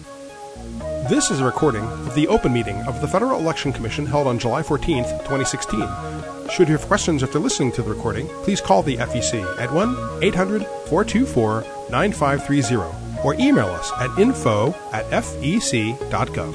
This is a recording of the open meeting of the Federal Election Commission held on July 14th, 2016. Should you have questions after listening to the recording, please call the FEC at 1-800-424-9530 or email us at info@fec.gov.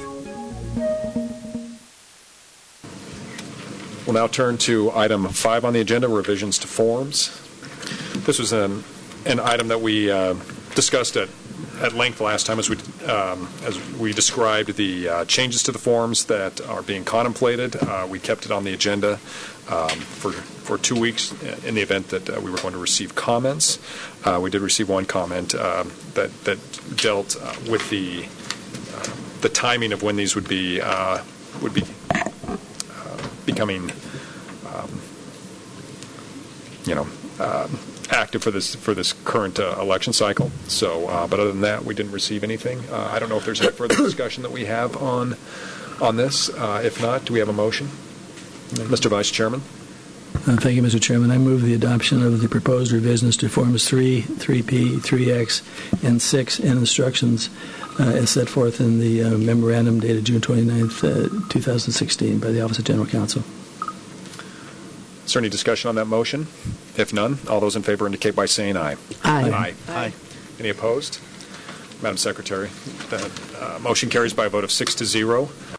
We'll now turn to item 5 on the agenda, revisions to forms. This was an item that we discussed at length last time as we described the changes to the forms that are being contemplated. We kept it on the agenda for 2 weeks in the event that we were going to receive comments. We did receive one comment that dealt with the timing of when these would be becoming active for this current election cycle. So, but other than that, we didn't receive anything. I don't know if there's any further discussion that we have on this. If not, do we have a motion? Mr. Vice Chairman. Thank you, Mr. Chairman. I move the adoption of the proposed revisions to Forms 3, 3P, 3X, and 6, and instructions as set forth in the memorandum dated June 29th, 2016 by the Office of General Counsel. Is there any discussion on that motion? If none, all those in favor indicate by saying aye. Aye. Aye. Aye. Any opposed? Madam Secretary, the motion carries by a vote of 6-0.